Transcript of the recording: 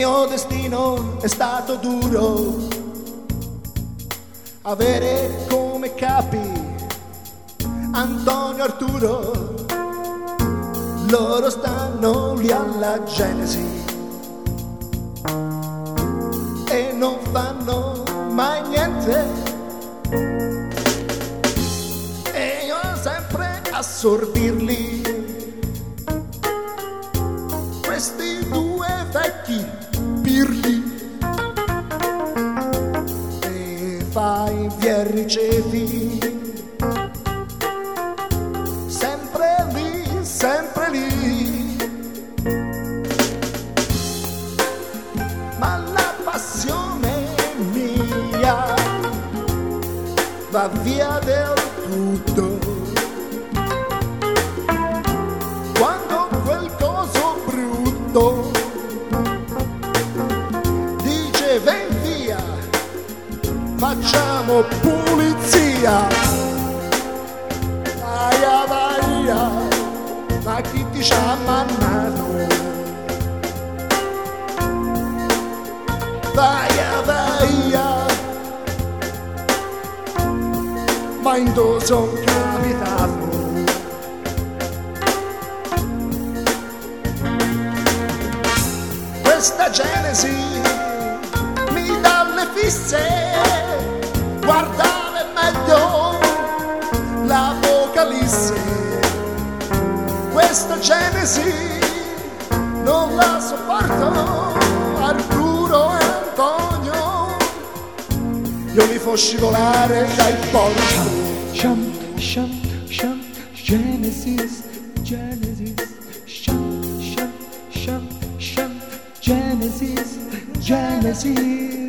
mio destino è stato duro, avere come capi Antonio Arturo. Loro stanno lì alla Genesi e non fanno mai niente, e io sempre a sordirli, questi due vecchi pirli, e fai via ricevi, sempre lì, sempre lì. Ma la passione mia va via del tutto quando quel coso brutto dice ven via, facciamo pulizia. Vaia vaia, ma chi ti ci ha mannato? Vaia vaia, ma in dove son capitato? Questa Genesi mi dà le fisse, guardare meglio l'Apocalisse. Questa Genesi non la sopporto, Arturo e Antonio, io li fo scivolare dai porti. Shunt, shunt, shunt, Genesis, Genesis, shunt, shunt, shunt, shunt, Genesis, Genesis.